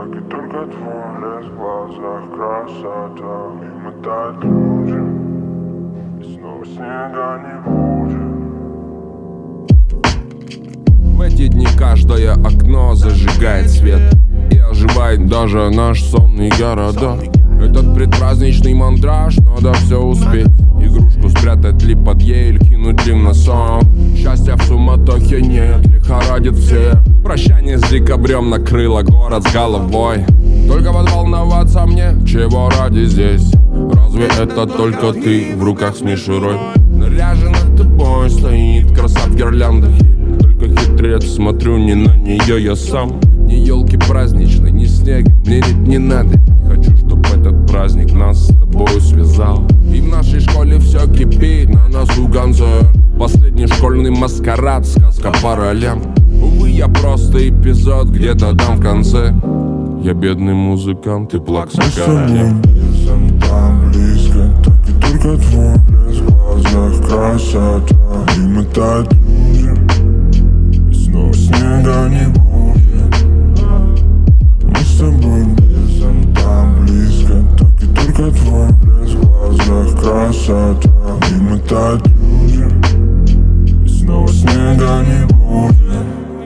так и только твой блеск в глазах, красота. И мы так дружим, и снова снега не будет. В эти дни каждое окно зажигает свет и оживает даже наш сонный городок. Этот предпраздничный мандраж, надо все успеть. Игрушку спрятать ли под ель, кинуть ли на сон. Счастья в суматохе нет, лихорадит все. Прощание с декабрем накрыло город с головой. Только вот волноваться мне, чего ради здесь? Разве это только ты в руках с мишурой? Наряжена тобой стоит краса в гирляндах. Только хитрец, смотрю не на нее я сам. Ни елки праздничной, ни снега, мне ведь не надо. Хочу, чтоб этот праздник нас с тобой связал. И в нашей школе все кипит, на носу концерт. Последний школьный маскарад, сказка по ролям. Увы, я просто эпизод где-то там в конце. Я бедный музыкант и плакса королем. Там близко, так и только твой блеск в глазах, красота. И мы так дружим, и снова снега не будет. Мы с тобой там близко, так и только твой блеск в глазах, красота. И мы так дружим, и снова снега не будет.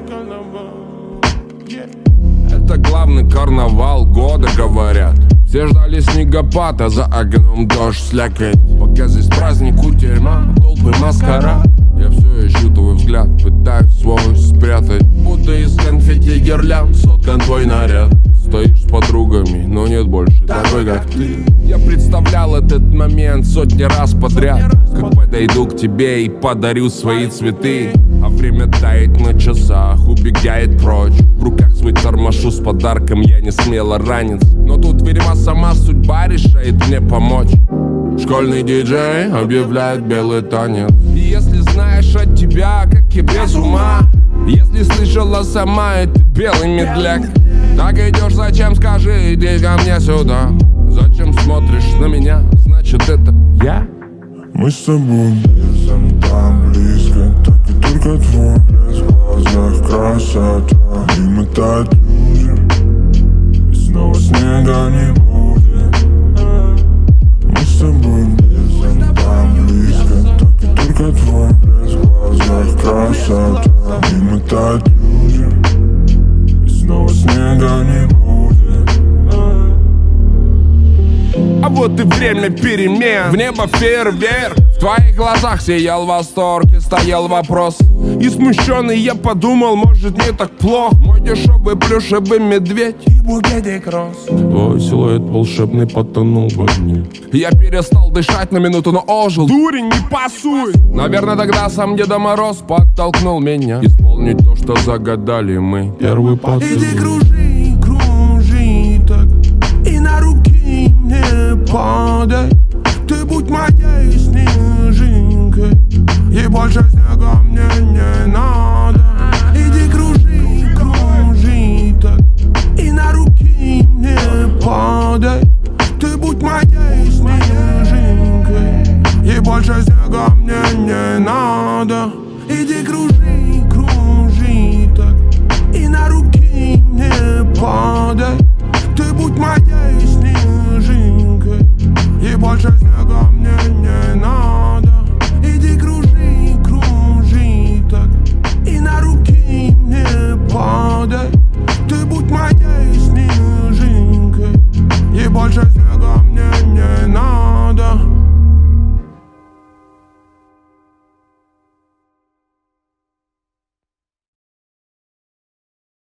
Это главный карнавал года, говорят. Все ждали снегопад, а за окном дождь слякоть. Пока здесь праздник, кутерьма, толпы маскарад. Я все ищу твой взгляд, пытаюсь свой спрятать. Будто из конфетти гирлянд соткан твой наряд. Стоишь с подругами, но нет больше такой, как ты. Я представлял этот момент сотни раз подряд. Как подойду к тебе и подарю свои цветы. А время тает на часах, убегает прочь. В руках свой тормошу с подарком, я не смело ранец. Но тут, видимо, сама судьба решает мне помочь. Школьный диджей объявляет белый танец. И если знаешь от тебя, как и без ума. Если слышала сама, это белый медляк. Так идешь, зачем, скажи, иди ко мне сюда. Зачем смотришь на меня, значит это я. Мы с тобой там близко, так и только твой блеск в глазах, красота. И мы так дружим, и снова снега не будет. Мы с тобой там близко, так и только твой блеск в глазах, красота. И мы так дружим, и снова снега не будет. А вот и время перемен, в небо фейерверк. В твоих глазах сиял восторг и стоял вопрос. И смущенный я подумал, может не так плохо. Мой дешевый плюшевый медведь и букетик роз. Твой силуэт волшебный потонул в огне. Я перестал дышать на минуту, но ожил. Дурень, не пасуй. Наверное, тогда сам Деда Мороз подтолкнул меня исполнить то, что загадали мы. Первый поцелуй.